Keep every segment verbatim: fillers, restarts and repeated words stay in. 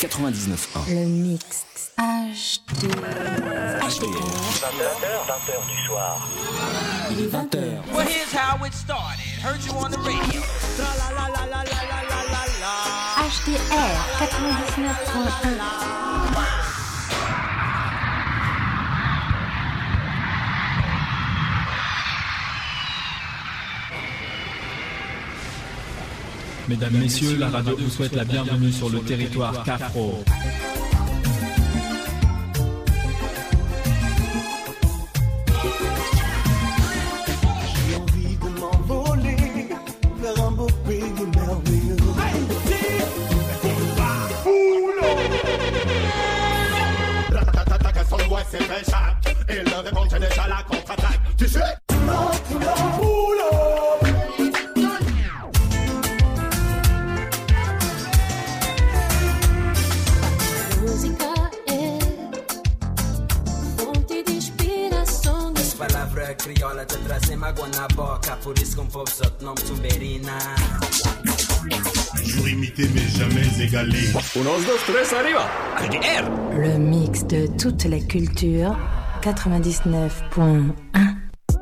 quatre-vingt-dix-neuf un. Le mix H D R. H D R. vingt heures du soir. Il est vingt heures. Well, here's how it started. Heard you on the radio. H D R quatre-vingt-dix-neuf point un. Mesdames, Messieurs, la radio vous souhaite la bienvenue sur le territoire Cafro. J'ai envie de m'envoler vers un beau pays merveilleux. Son voix s'est fait chat. Et le répond j'ai déjà la contre-attaque. Tu sais criolla te trazem água na boca, por isso que um povo só te nome Tumberina. Toujours imité mais jamais égalé. Unos, dos, tres, arriba. H D R. Le mix de toutes les cultures quatre-vingt-dix-neuf point un.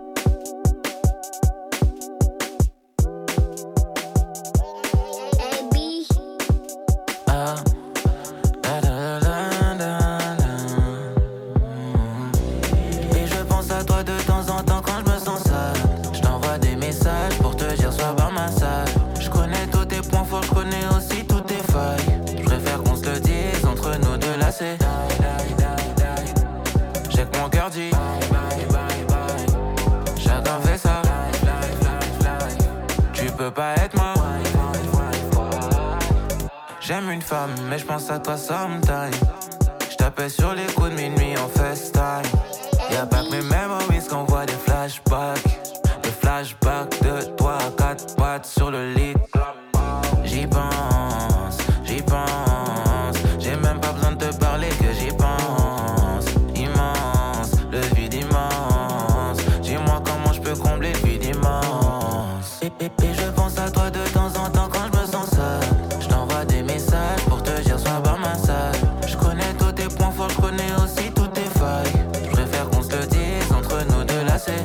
Mais je pense à toi sometime. Je t'appelle sur les coups de minuit en FaceTime. Y'a pas que mes memories qu'on voit des flashbacks. Des flashbacks de toi à quatre pattes sur le lit. J'y pense, j'y pense. J'ai même pas besoin de te parler que j'y pense. Immense, le vide immense. Dis-moi comment je peux combler le vide immense. Et, et, et je pense à toi de temps en temps quand je me sens seul. Je t'envoie des messages pour te dire sois par ma salle. Je connais tous tes points forts, je connais aussi toutes tes failles. Je préfère qu'on se le dise entre nous deux là c'est.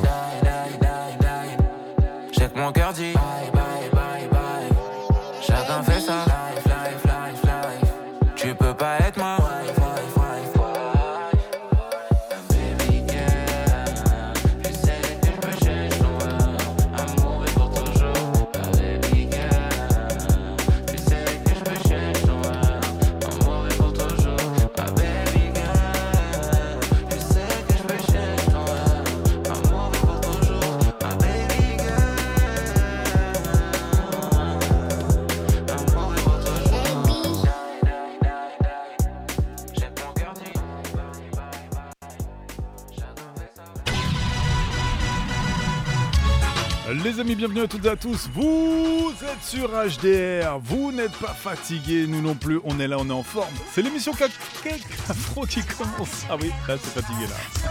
J'ai que mon cœur dit bye bye bye bye. Chacun fait ça. Tu peux pas être moi. Les amis, bienvenue à toutes et à tous, vous êtes sur H D R, vous n'êtes pas fatigués, nous non plus, on est là, on est en forme. C'est l'émission Cafro qui commence. Ah oui, là c'est fatigué là.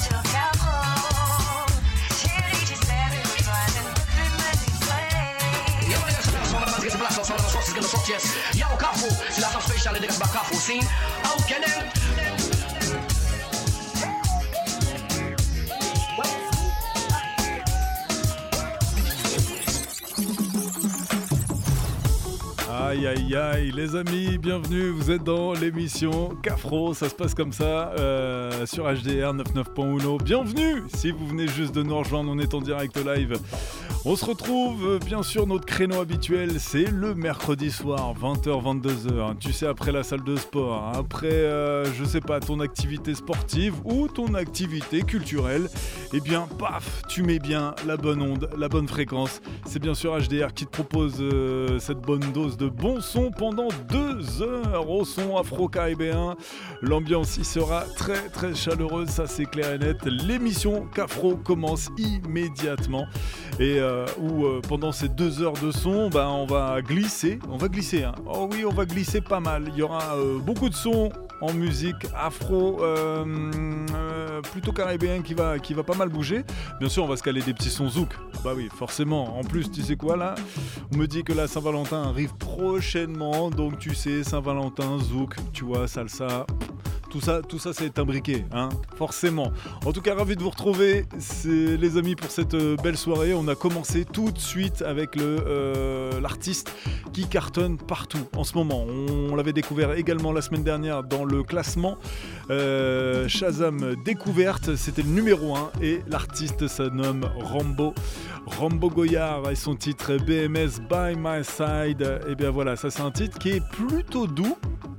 Aïe aïe aïe les amis, bienvenue, vous êtes dans l'émission Cafro, ça se passe comme ça euh, sur H D R quatre-vingt-dix-neuf point un. Bienvenue si vous venez juste de nous rejoindre, on est en direct live. On se retrouve, bien sûr, notre créneau habituel, c'est le mercredi soir, vingt heures vingt-deux heures. Tu sais, après la salle de sport, après, euh, je sais pas, ton activité sportive ou ton activité culturelle, eh bien, paf, tu mets bien la bonne onde, la bonne fréquence. C'est bien sûr H D R qui te propose euh, cette bonne dose de bon son pendant deux heures au son afro-caribéen. L'ambiance y sera très très chaleureuse, ça c'est clair et net. L'émission Cafro commence immédiatement. Et euh, où euh, pendant ces deux heures de son, bah, on va glisser, on va glisser, hein. Oh oui, on va glisser pas mal. Il y aura euh, beaucoup de sons en musique afro, euh, euh, plutôt caribéen qui va, qui va pas mal bouger. Bien sûr, on va se caler des petits sons zouk. Bah oui, forcément. En plus, tu sais quoi là ? On me dit que la Saint-Valentin arrive prochainement, donc tu sais, Saint-Valentin, zouk, tu vois, salsa. Tout ça, tout ça, c'est imbriqué, hein, forcément. En tout cas, ravi de vous retrouver, c'est, les amis, pour cette euh, belle soirée. On a commencé tout de suite avec le, euh, l'artiste qui cartonne partout en ce moment. On, on l'avait découvert également la semaine dernière dans le classement euh, Shazam Découverte. C'était le numéro un et l'artiste se nomme Rambo. Rambo Goyard et son titre B M S By My Side. Et bien voilà, ça c'est un titre qui est plutôt doux.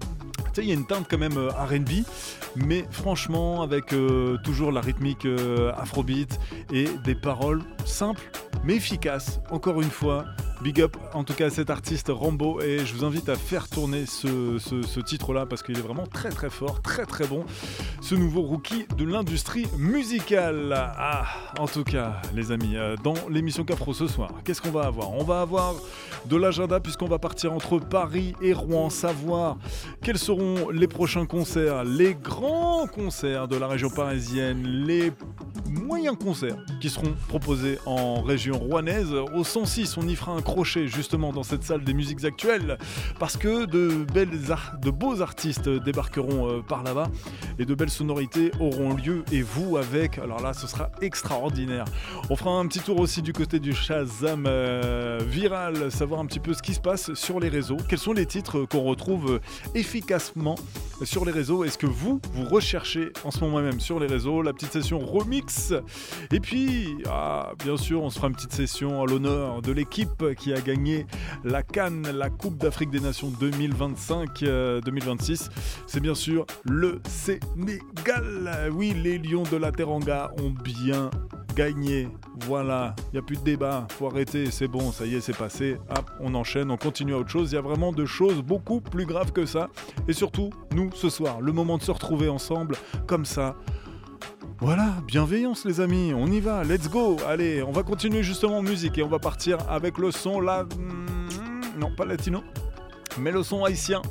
Tu sais, il y a une teinte quand même euh, R and B, mais franchement, avec euh, toujours la rythmique euh, afrobeat et des paroles simples mais efficaces. Encore une fois, big up en tout cas à cet artiste Rambo, et je vous invite à faire tourner ce, ce, ce titre-là parce qu'il est vraiment très très fort, très très bon. Ce nouveau rookie de l'industrie musicale. Ah, en tout cas, les amis, euh, dans l'émission Cafro ce soir, qu'est-ce qu'on va avoir ? On va avoir de l'agenda puisqu'on va partir entre Paris et Rouen, savoir quels seront les prochains concerts, les grands concerts de la région parisienne, les moyens concerts qui seront proposés en région rouennaise. Au cent six, on y fera un crochet justement dans cette salle des musiques actuelles parce que de, belles ar- de beaux artistes débarqueront euh, par là-bas et de belles sonorités auront lieu, et vous avec, alors là ce sera extraordinaire. On fera un petit tour aussi du côté du Shazam euh, viral, savoir un petit peu ce qui se passe sur les réseaux, quels sont les titres qu'on retrouve efficacement sur les réseaux, est-ce que vous, vous recherchez en ce moment même sur les réseaux, la petite session remix. Et puis, ah, bien sûr, on se fera une petite session à l'honneur de l'équipe qui a gagné la CAN, la Coupe d'Afrique des Nations deux mille vingt-cinq deux mille vingt-six. C'est bien sûr le Sénégal. Oui, les Lions de la Teranga ont bien gagné. Voilà, il n'y a plus de débat, faut arrêter, c'est bon, ça y est, c'est passé. Hop, on enchaîne, on continue à autre chose. Il y a vraiment de choses beaucoup plus graves que ça. Et surtout, nous, ce soir, le moment de se retrouver ensemble, comme ça. Voilà, bienveillance les amis, on y va, let's go. Allez, on va continuer justement en musique et on va partir avec le son là... Non, pas latino, mais le son haïtien.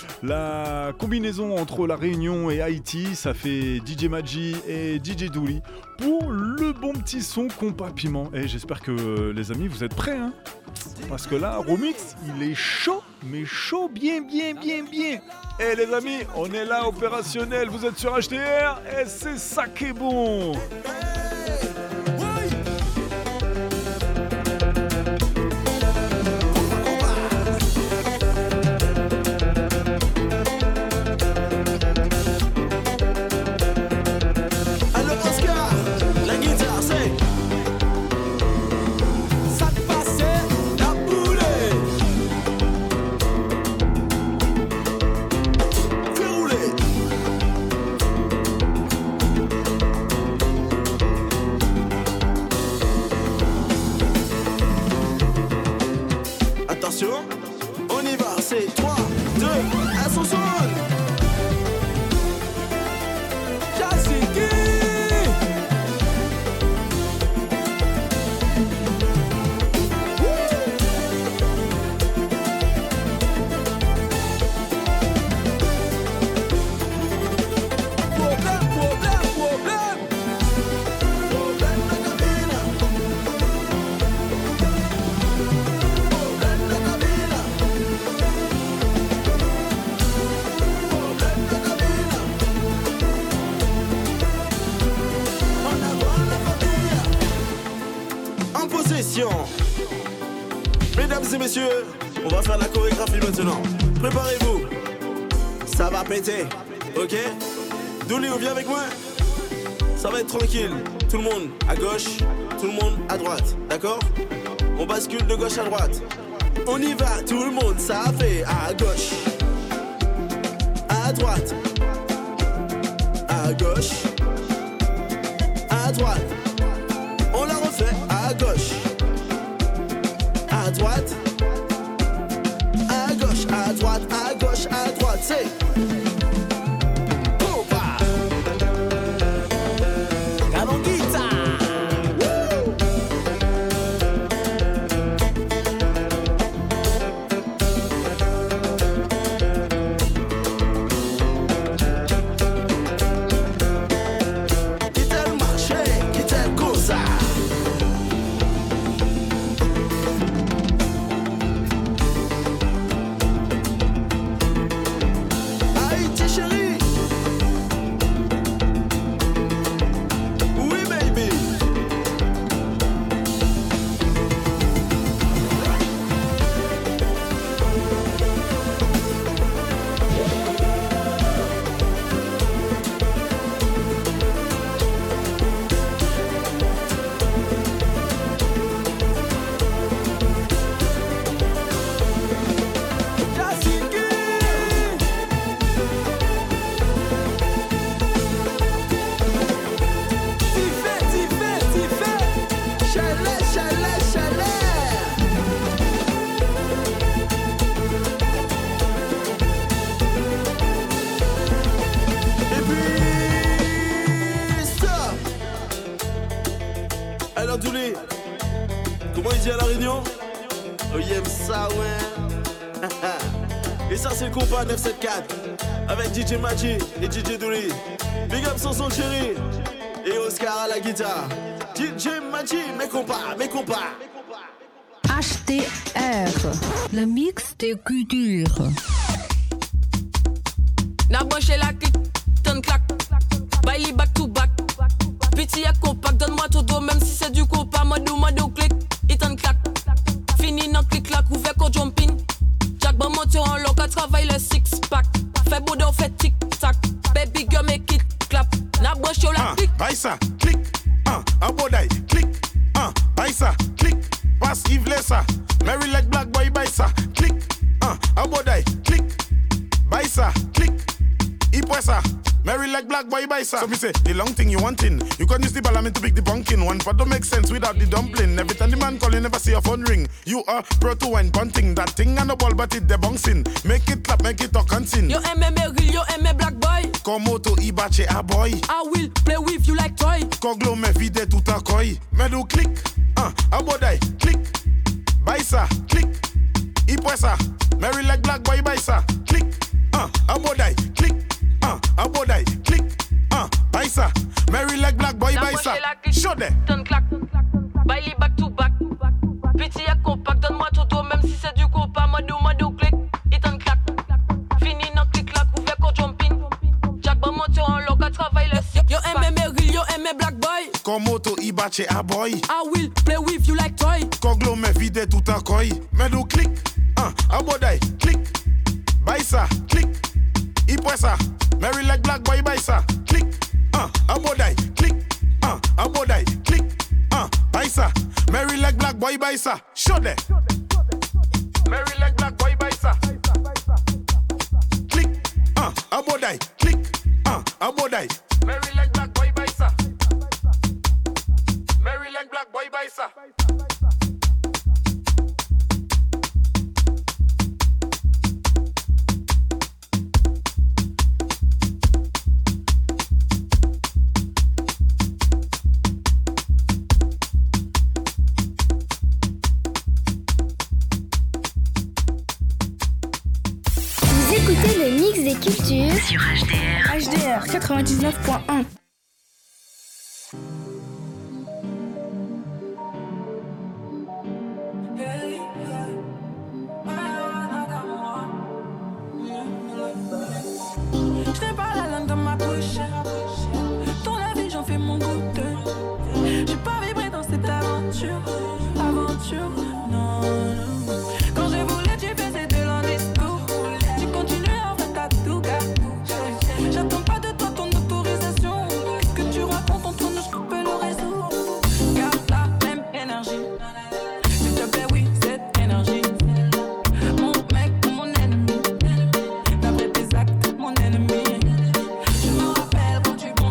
La combinaison entre la Réunion et Haïti, ça fait D J Maggi et D J Dooley pour le bon petit son compas piment. Et j'espère que les amis vous êtes prêts, hein, parce que là, Romix, il est chaud, mais chaud bien, bien, bien, bien. Et les amis, on est là opérationnel, vous êtes sur H T R et c'est ça qui est bon. On y va, c'est trois, deux, un, son son. Jazzy. Mesdames et messieurs, on va faire la chorégraphie maintenant. Préparez-vous, ça va péter, ok? Dooley, viens avec moi. Ça va être tranquille. Tout le monde à gauche, tout le monde à droite, d'accord? On bascule de gauche à droite. On y va, tout le monde, ça fait à gauche, à droite, à gauche, à droite. On la refait à gauche, à droite, à gauche, à droite, à gauche, à droite, c'est Poupa Galonguita. alors Douli, comment il dit à la réunion? Oh, il aime ça, ouais. Et ça, c'est le compas neuf cent soixante-quatre avec D J Maji et D J Douli. Big up sur son chéri et Oscar à la guitare. D J Maji, mes compas, mes compas. H D R, le mix des cultures. N'a branché la clique, ton clac. Bailey back to back. Petit et compact, donne-moi ton dos, même si c'est du compas. Mado, mado, clic, et ton clac. Fini dans clic, clac, ouvert qu'au jumping. Jack, bon, monte en loc, à travail le six pack. Fait boudin, fait tic tac. Baby girl, make it clap. N'a branché la clique. Baille ça, clic, un, un bodaille, clic, un, baille ça, clic. Passe Yves Lessa, Mary like black boy, baille ça, clic, un, un bodaille, clic. Baille ça, clic, il presse ça. Mary like black boy, baille ça. So me say, the long thing you wantin'. You can use the ballament to pick the pumpkin. One pot don't make sense without the dumpling. Every time the man call, you never see a phone ring. You are pro to wine bunting. That thing and a ball, but it the bouncing. Make it clap, make it talk and sin. Yo aime real, yo aime black boy. Como to ibache a boy. I will play with you like toy. Koglo me vide tout a koi. Me do click, ah, a bodai, click. Baille ça, click. I presse ça. Mary like black boy, baille ça, click. Ah, a bodai, click. Ah, a bodai, click. Ah, baille ça. Mary like black boy, baille ça. Show them. Ton clac. Bailey back to back. Petit et compact, donne-moi ton dos, même si c'est du compas. Mado, mado, click. Et ton clac. Fini dans clic, clac, ouvert qu'au jumping. Jack, bon, monte en loc, à travail le six. Yo aime real, yo aime black boy. Como to ibache a boy. I will play with you like toy. Koglo me vide tout a koi. Me do click. Ah, a bodai, click. Baille ça, click. I presse ça. Mary like black boy, baille ça, click. Ah, a bodai, click. Ah, a bodai, click. Ah, baille ça. Mary like black boy, baille ça. Show them. Mary like black boy, baille ça. Click. Ah, a bodai, click. Ah, a bodai. Mary like black boy, baille ça. Mary like black boy, baille ça. Écoutez le mix des cultures sur H D R. H D R quatre-vingt-dix-neuf point un. Je n'ai pas la langue dans ma bouche. Ton avis, j'en fais mon goûter. J'ai pas vibré dans cette aventure. Aventure, non, non. Quand je voulais, tu faisais de l'endiscours. Tu continues en fait à tout gars. J'attends pas de toi ton autorisation. Qu'est-ce que tu racontes entre nous, je coupe le réseau. Garde la même énergie. S'il te plaît, oui, cette énergie. Mon mec ou mon ennemi. D'après tes actes, mon ennemi. Je me rappelle quand tu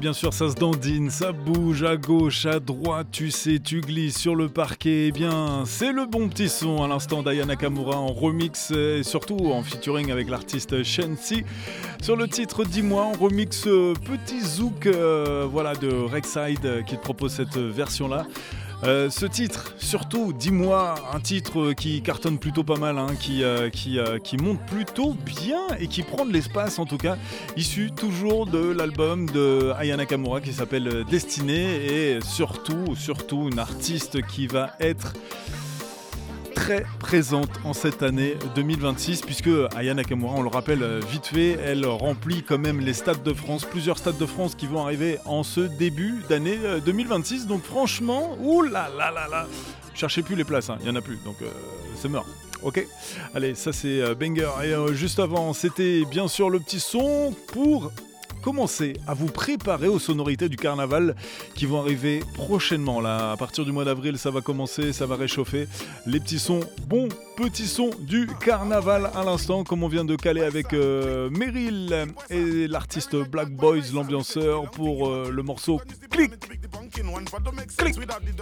bien sûr, ça se dandine, ça bouge à gauche, à droite, tu sais, tu glisses sur le parquet. Eh bien, c'est le bon petit son à l'instant d'Aya Nakamura en remix et surtout en featuring avec l'artiste Shensi. Sur le titre Dis-moi, en remix euh, Petit Zouk euh, voilà, de Rexside euh, qui te propose cette version-là. Euh, ce titre, surtout, dis-moi, un titre qui cartonne plutôt pas mal, hein, qui, euh, qui, euh, qui monte plutôt bien et qui prend de l'espace en tout cas, issu toujours de l'album de Aya Nakamura qui s'appelle Destinée et surtout, surtout une artiste qui va être très présente en cette année deux mille vingt-six puisque Aya Nakamura, on le rappelle vite fait, elle remplit quand même les stades de France, plusieurs stades de France qui vont arriver en ce début d'année deux mille vingt-six, donc franchement, oulala là là là, cherchez plus les places, il hein, n'y en a plus, donc euh, c'est mort. Ok, allez, ça c'est euh, banger. Et euh, juste avant, c'était bien sûr le petit son pour commencer à vous préparer aux sonorités du carnaval qui vont arriver prochainement. Là, à partir du mois d'avril, ça va commencer, ça va réchauffer. Les petits sons, bons petits sons du carnaval à l'instant, comme on vient de caler avec euh, Meryl et l'artiste Black Boys, l'ambianceur, pour euh, le morceau Click. Click.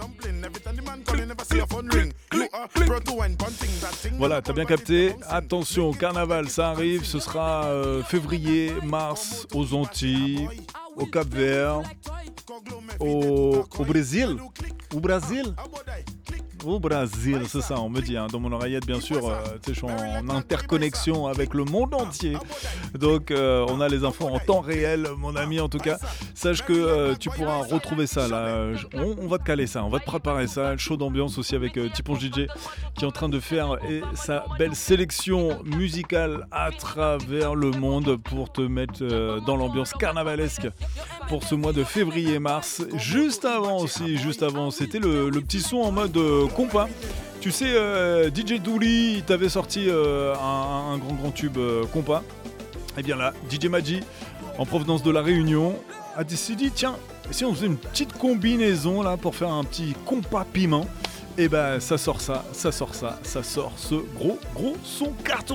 Voilà, t'as bien capté. Attention, carnaval, ça arrive. Ce sera euh, février, mars, aux Antilles, au Cap-Vert, au, au Brésil. Au Brésil Au Brésil, c'est ça, on me dit, hein, dans mon oreillette, bien sûr, euh, je suis en interconnexion avec le monde entier. Donc, euh, on a les infos en temps réel, mon ami, en tout cas. Sache que euh, tu pourras retrouver ça, là. On, on va te caler ça, on va te préparer ça. Show d'ambiance aussi avec euh, Tiponge D J qui est en train de faire et sa belle sélection musicale à travers le monde pour te mettre euh, dans l'ambiance carnavalesque pour ce mois de février-mars. Juste avant aussi, juste avant, c'était le, le petit son en mode euh, compas. Tu sais, euh, D J Dooley, il t'avait sorti euh, un, un grand grand tube euh, compas. Et bien là, D J Maji, en provenance de La Réunion, a décidé, tiens, si on faisait une petite combinaison là pour faire un petit compas piment, et ben ça sort ça, ça sort ça, ça sort ce gros gros son carton.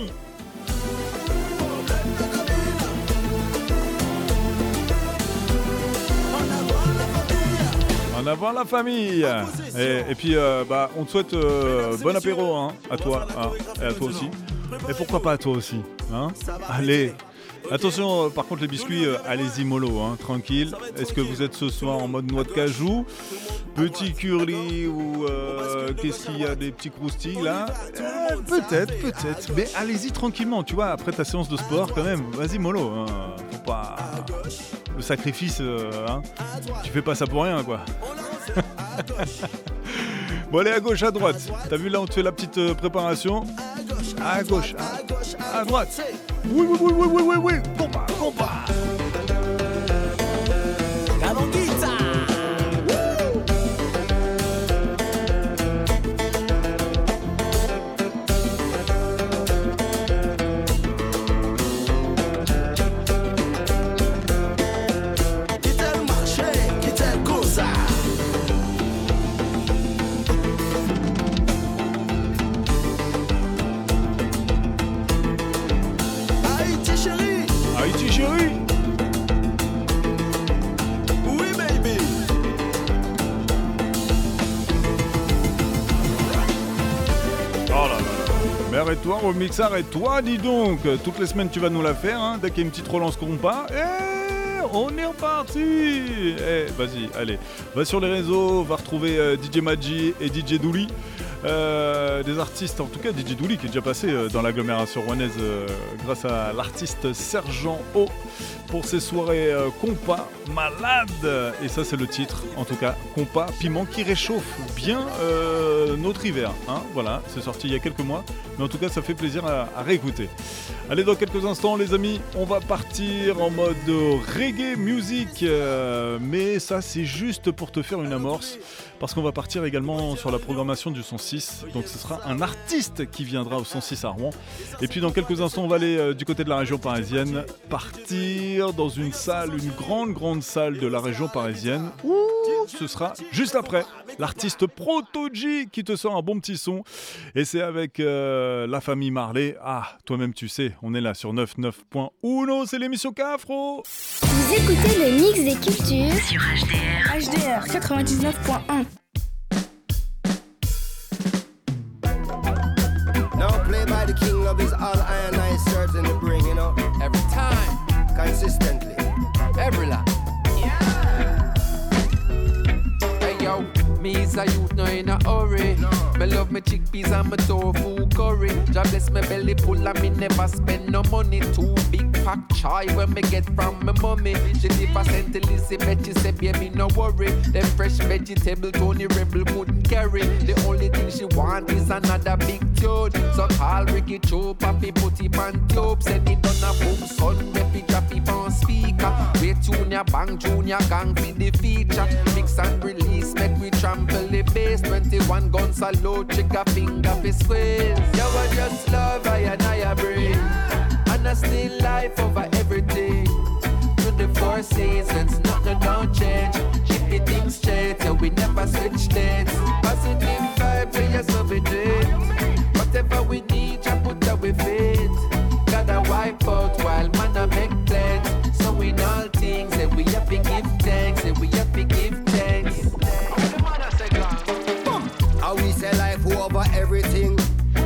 En avant la famille. Et, et puis euh, bah, on te souhaite euh, bon apéro hein, à toi hein, et à toi aussi. Et pourquoi pas à toi aussi hein. Allez. Attention, euh, par contre les biscuits, euh, allez-y mollo, hein, tranquille. Est-ce que vous êtes ce soir en mode noix de cajou, petit curly ou euh, qu'est-ce qu'il y a, des petits croustilles là euh, Peut-être, peut-être, mais allez-y tranquillement, tu vois, après ta séance de sport quand même, vas-y mollo, hein, faut pas... Le sacrifice, euh, hein, tu fais pas ça pour rien quoi. Bon allez à gauche, à droite, t'as vu là on te fait la petite euh, préparation. À gauche, à, à droite. Oui, oui, oui, oui, oui, oui, oui. Combat, combat. La longuita. Quitte le marché, quitte le cosa. Haïti chérie. Haïti chérie. Oui baby. Oh là là là. Mais arrête-toi, remix, arrête-toi, dis donc. Toutes les semaines tu vas nous la faire, hein, dès qu'il y a une petite relance compas. Et on est reparti. Eh, vas-y, allez. Va sur les réseaux, va retrouver euh, D J Maji et D J Dooley. Euh, des artistes, en tout cas D J Dooley qui est déjà passé euh, dans l'agglomération rouennaise euh, grâce à l'artiste Sergent O pour ses soirées euh, compas malades. Et ça c'est le titre, en tout cas compas piment qui réchauffe bien euh, notre hiver hein. Voilà, c'est sorti il y a quelques mois, mais en tout cas ça fait plaisir à, à réécouter. Allez, dans quelques instants les amis, on va partir en mode reggae music, euh, mais ça c'est juste pour te faire une amorce parce qu'on va partir également sur la programmation du cent six, donc ce sera un artiste qui viendra au cent six à Rouen. Et puis dans quelques instants on va aller euh, du côté de la région parisienne, partir dans une salle, une grande grande salle de la région parisienne. Ouh, ce sera juste après. L'artiste Proto-G qui te sort un bon petit son. Et c'est avec euh, la famille Marley. Ah, toi-même tu sais, on est là sur quatre-vingt-dix-neuf point un, c'est l'émission K-Afro. Vous écoutez le mix des cultures sur H D R. H D R quatre-vingt-dix-neuf point un. Now play by the king of his all iron I serves in the bring, you know. Every time. Consistently. Every lot. Yeah. Hey yo, me is a youth, no in a hurry. No. Me love me chickpeas and me tofu curry. God bless me belly full and me never spend no money. Too big pack chai when me get from me mommy. She never sent Elizabeth, she said baby no worry. Them fresh vegetable Tony Rebel couldn't carry. The only thing she want is another big tune. So call Ricky Cho, papi put it on tube. Send it on a boom son, baby drop it on speaker. Wait junior bang junior gang for the feature. Mix and release, make we trample the bass. Twenty-one guns a load, trigger finger fi squeeze. You I just love I and I breathe. And I still life over everything. To the four seasons, nothing don't change. Keep the things straight, yeah, we never switch states. Positive vibes, yeah, yes, so we do it. Whatever we need, I put that with it. Gotta wipe out while man I make plans. So in all things, yeah, we have to give thanks, yeah, we have to give thanks. How we say life over everything.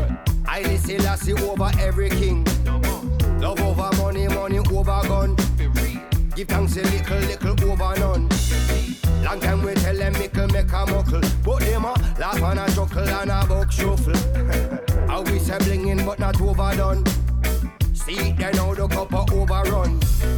I say Lassie over every king. Love over money, money over gun. Give thanks a little, little over none. Long time we tell them mickle make a muckle. But them a laugh and a chuckle and a buck shuffle. How we say blingin' but not overdone. See they now the cup a overrun.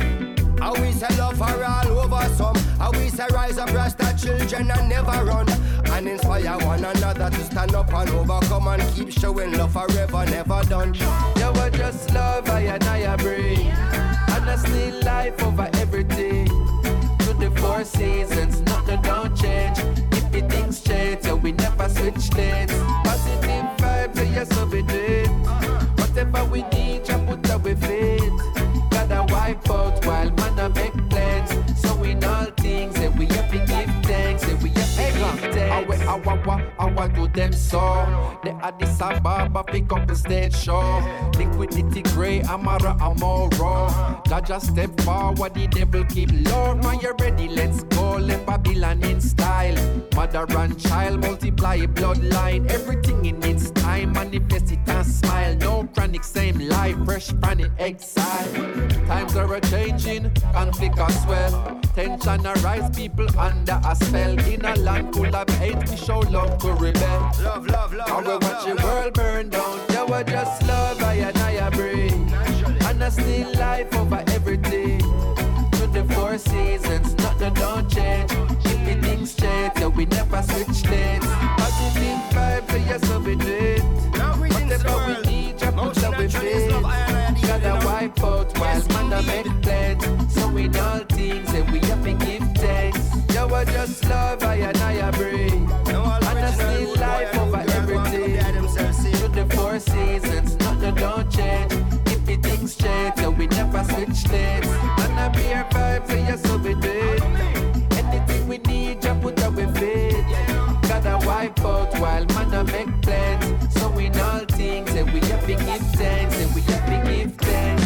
How we say love for all over some. How we say rise up Rasta children and never run. And inspire one another to stand up and overcome and keep showing love forever, never done. You were just love, I and I breathe. And I still life over everything. To the four seasons, nothing don't change. If the things change, yeah, we never switch lanes. Positive vibes, yeah, yes, so we do it. Whatever we need, I put that with it. Gotta wipe out while man I make plans. So in all things, yeah, we have to give thanks, yeah, we have to hey, give thanks. I want, I want, I want to them so. They are this Ababa, pick up the stage show. Liquidity grey, Amara, Amoro. Jaja step forward, the devil keep low. Man, you ready, let's go, let Babylon in style. Mother and child, multiply bloodline. Everything in its time, manifest it and smile. No chronic, same life, fresh from the exile. Times are a-changing, conflict as well. Tension arise, people under a spell. In a land full of hate, we show love to rebel. Love, love, love, I will love, watch love, the love. world burn down. You were just love, I and I breathe. And I still life over everything. To the four seasons, nothing don't change. Keep the things straight, yeah, we never switch lanes. Positive vibes, yeah, yes, so we do it. Whatever we need, I put that with it. Gotta wipe out while man I make plans. So in all things, yeah, we have to give thanks. You were just love, I and I breathe. And I still life over everything. To the four seasons, nothing don't change. Keep the things straight, yeah, we never switch lanes. And I be our vibes, yeah, yes, so we do it. Anything we need, I put that with it. Gotta wipe out while man I make plans. So in all things, yeah, we have to give thanks, yeah, we have to give thanks.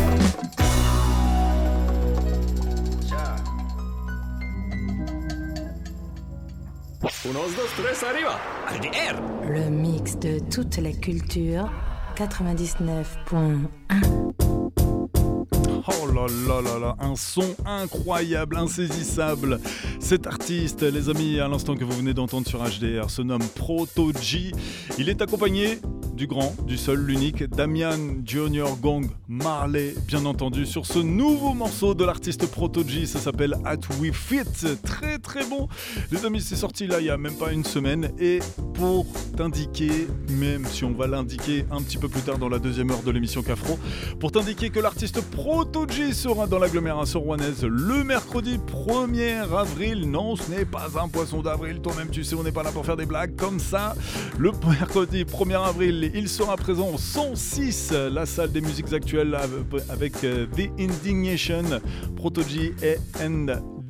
Unos, dos, tres, arriba. H D R. Le mix de toute la culture. quatre-vingt-dix-neuf point un. Oh là là là là, un son incroyable, insaisissable. Cet artiste, les amis, à l'instant que vous venez d'entendre sur H D R, se nomme Proto-G. Il est accompagné du grand, du seul, l'unique, Damian Junior Gong Marley, bien entendu, sur ce nouveau morceau de l'artiste Proto-G. Ça s'appelle At We Fit. Très très bon. Les amis, c'est sorti là il y a même pas une semaine. Et pour t'indiquer, même si on va l'indiquer un petit peu plus tard dans la deuxième heure de l'émission K-Afro, pour t'indiquer que l'artiste Proto-G sera dans l'agglomération rouennaise le mercredi premier avril. Non, ce n'est pas un poisson d'avril. Toi-même, tu sais, on n'est pas là pour faire des blagues comme ça. Le mercredi premier avril, il sera présent au cent six, la salle des musiques actuelles, avec The Indignation, Proto-G et and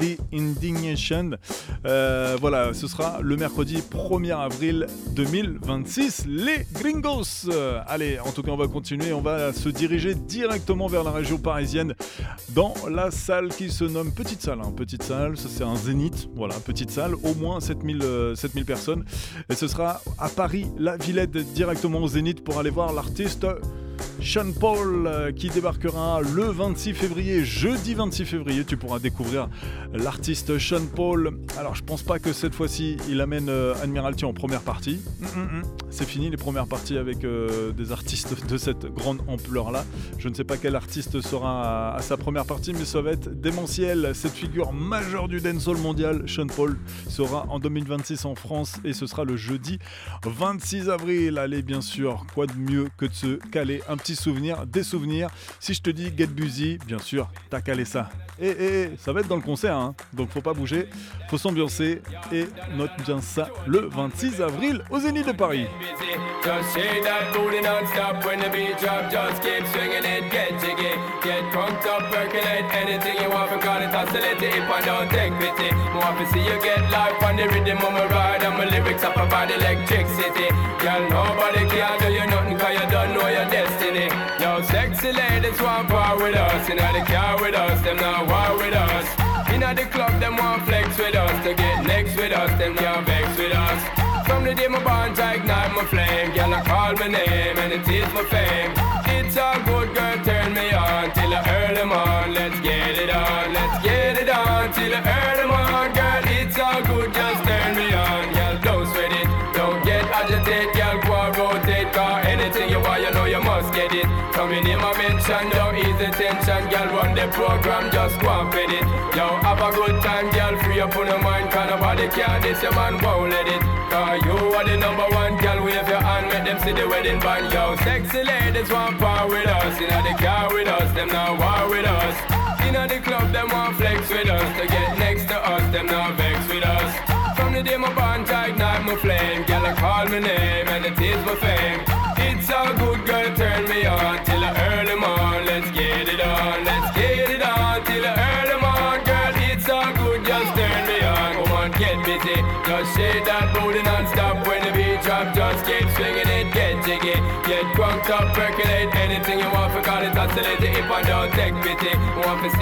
The Indignation. Euh, voilà, ce sera le mercredi premier avril deux mille vingt-six. Les Gringos. Euh, allez, en tout cas, on va continuer. On va se diriger directement vers la région parisienne dans la salle qui se nomme Petite Salle. Hein. Petite Salle, ça c'est un zénith. Voilà, petite salle, au moins sept mille personnes. Et ce sera à Paris, la Villette, directement au zénith pour aller voir l'artiste Sean Paul euh, qui débarquera le vingt-six février, jeudi vingt-six février. Tu pourras découvrir l'artiste Sean Paul. Alors je pense pas que cette fois-ci il amène euh, Admiralty en première partie. Mm-mm-mm. C'est fini les premières parties avec euh, des artistes de cette grande ampleur là. Je ne sais pas quel artiste sera à, à sa première partie, mais ça va être démentiel. Cette figure majeure du dancehall mondial, Sean Paul, sera en deux mille vingt-six en France et ce sera le jeudi vingt-six avril. Allez, bien sûr, quoi de mieux que de se caler un petit souvenir, des souvenirs. Si je te dis Get Busy, bien sûr, t'as calé ça. Et, et, et ça va être dans le concert, hein. Donc faut pas bouger, faut s'ambiancer et note bien ça le vingt-six avril au Zénith de Paris. Just shake that booty non-stop when the beat drop. Just keep swinging it, get jiggy, get crunked up, percolate anything you want. Because it's oscillate if I don't take pity. More to see you get life on the rhythm of my ride. And my lyrics up about electricity. Girl, nobody can do you nothing cause you don't know your destiny. Yo, sexy ladies want part with us. You know they car with us, them not war with us. Inna the club, them want flex with us. To get next with us, them can't vex with us. From the day my bond, I ignite my flame. Girl, I call my name and it is my fame. It's all good, girl, turn me on till I earn them on. Let's get it on, let's get it on till I earn them on. Girl, it's all good, just turn me on. Girl, don't sweat it, don't get agitated. Girl, go and rotate, cause anything you want, you know you must get it. Coming in my mention, don't ease the tension. Girl, run the program, just go and fit it. Yo, have a good time, girl, free up on your mind. Cause nobody can this, your man won't let it. Cause you are the number one, girl, wave your hand, make them see the wedding band. Yo, sexy ladies want part with us. Inna the car with us, them not war with us. Inna the club, them want flex with us. To get next to us, them not vex with us. From the day my bond, I ignite my flame. Girl, I call my name and it is my fame. It's all good, girl, turn me on till I earn them on. Let's get it on, let's get it on till I earn them on. Girl, it's all good, just turn me on. Come on, get busy, just shake that booty non-stop. When the beat drop, just keep swinging it, get jiggy, get crunked up, percolate anything you want. For call it oscillate if I don't take pity. Want to see